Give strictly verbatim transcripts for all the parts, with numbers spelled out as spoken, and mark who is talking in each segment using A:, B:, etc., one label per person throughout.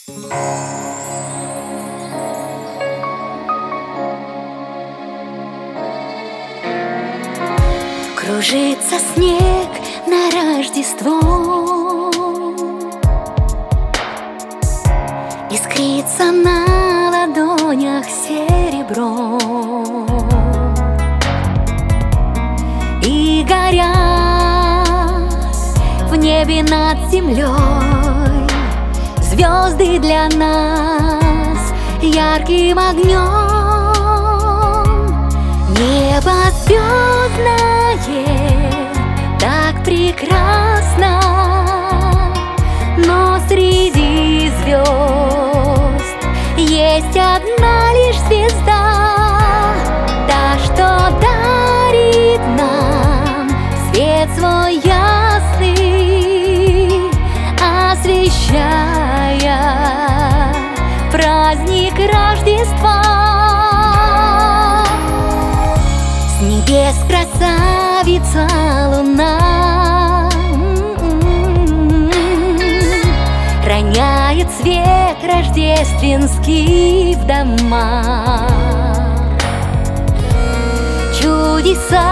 A: Кружится снег на Рождество, искрится на ладонях серебро, и горят в небе над землей звезды для нас ярким огнем. Небо звездное, так прекрасно, но среди звезд есть одна лишь звезда, та, что дарит нам свет свой ясный, освещая праздник Рождества. С небес красавица луна роняет свет рождественский в дома. Чудеса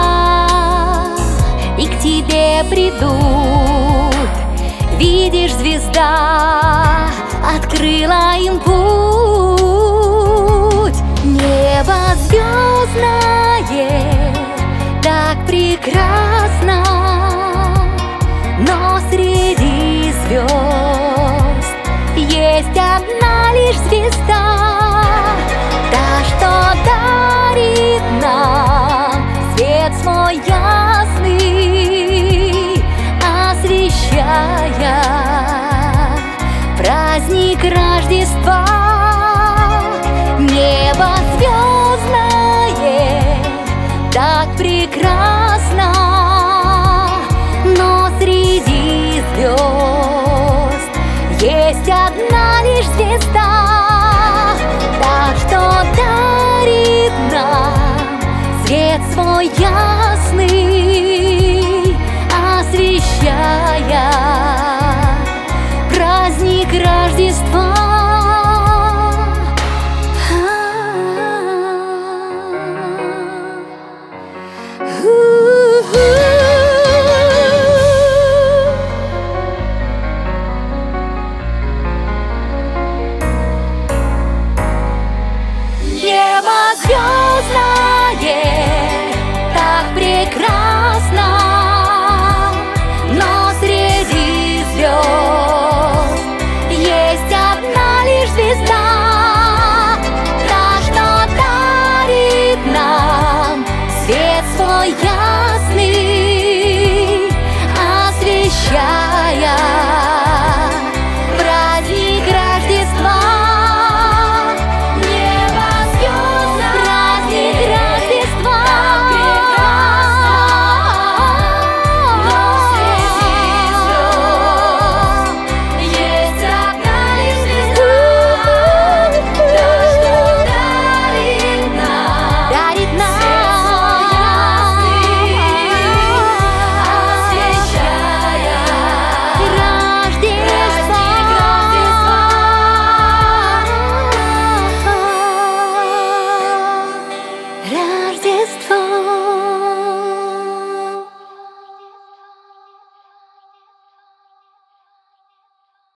A: и к тебе придут, видишь, звезда открыла им путь. Небо звездное, так прекрасно, но среди звезд есть одна лишь звезда,